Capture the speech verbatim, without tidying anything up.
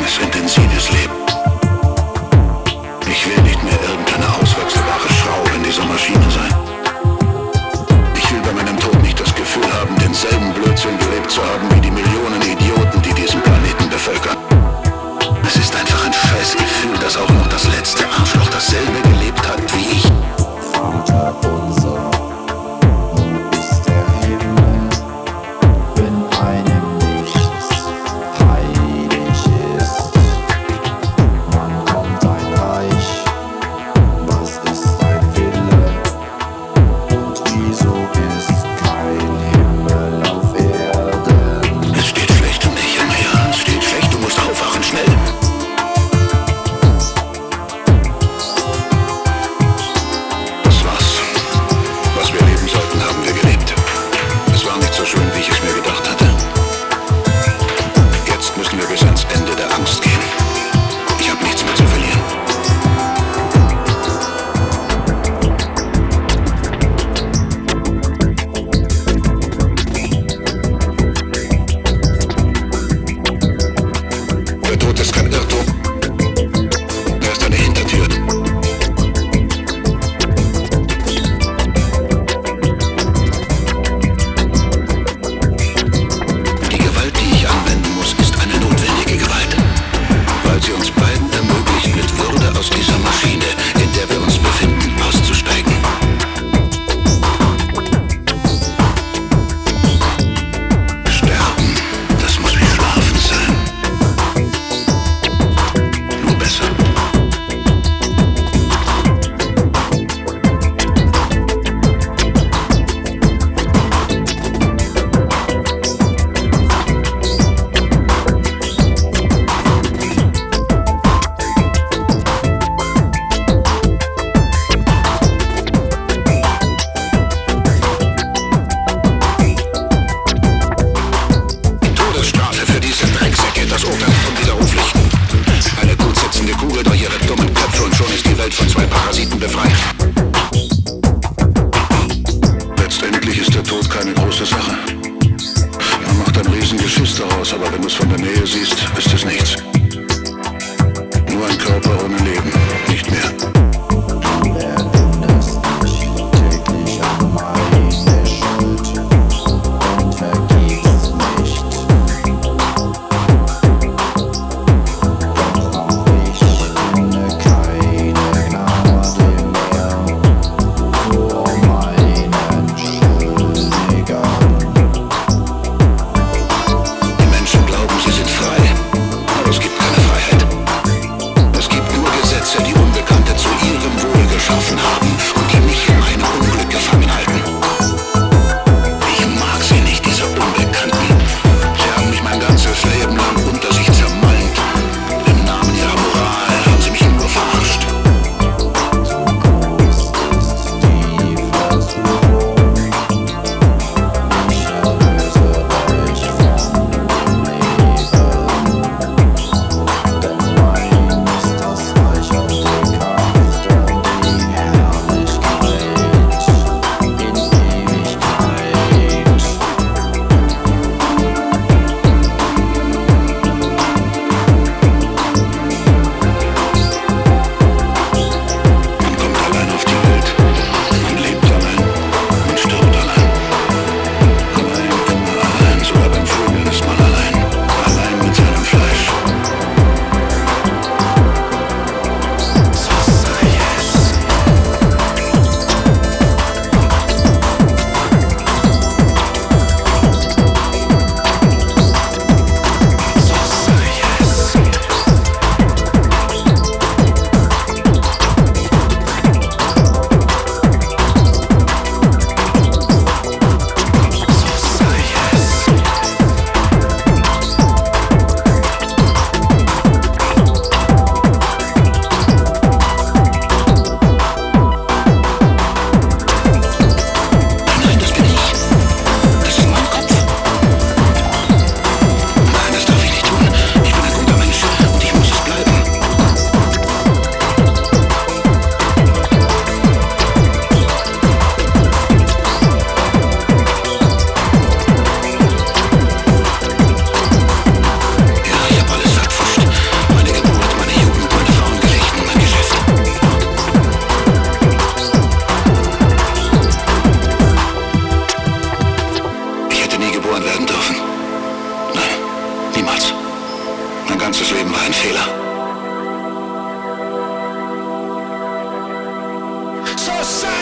langes, intensives Leben. Ich will nicht mehr irgendeine auswechselbare Schraube in dieser Maschine sein. Ich will bei meinem Tod nicht das Gefühl haben, denselben Blödsinn gelebt zu haben wie die Millionen Idioten, die diesen Planeten bevölkern. Es ist einfach ein Scheißgefühl, dass auch noch das letzte Arschloch dasselbe gelebt hat wie ich. Vater unser, du bist der Himmel, wenn einem nichts heilig ist. side.